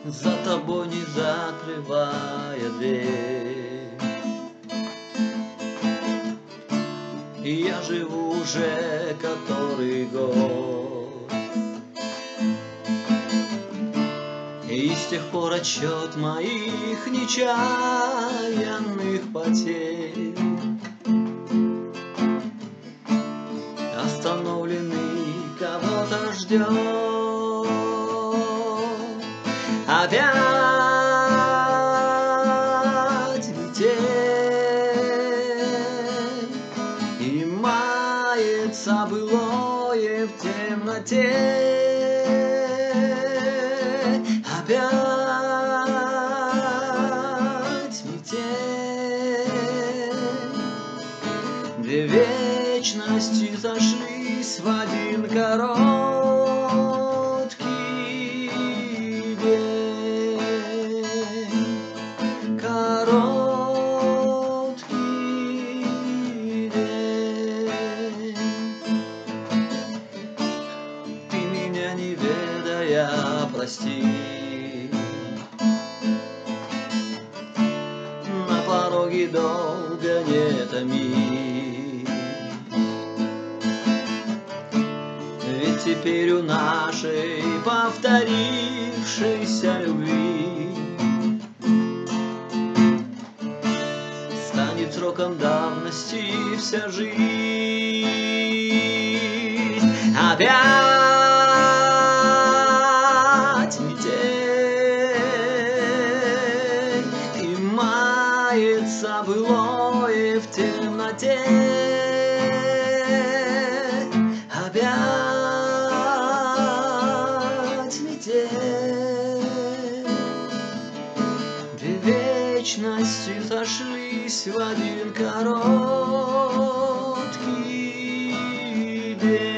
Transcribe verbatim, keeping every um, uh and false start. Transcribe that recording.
за тобой не закрывая дверь. И я живу уже который год, и с тех пор отсчет моих нечаянных потерь остановленный кого-то ждет. Опять метель, и мается былое в темноте. Опять метель, две вечности сошлись в один короткий день. Короткий день. Ты меня не ведая, прости. На пороге долго не томи, ведь теперь у нашей повторившейся любви станет сроком давности вся жизнь. Опять метель, и мается былое в темноте. Опять метель, две вечности сошлись в один короткий день.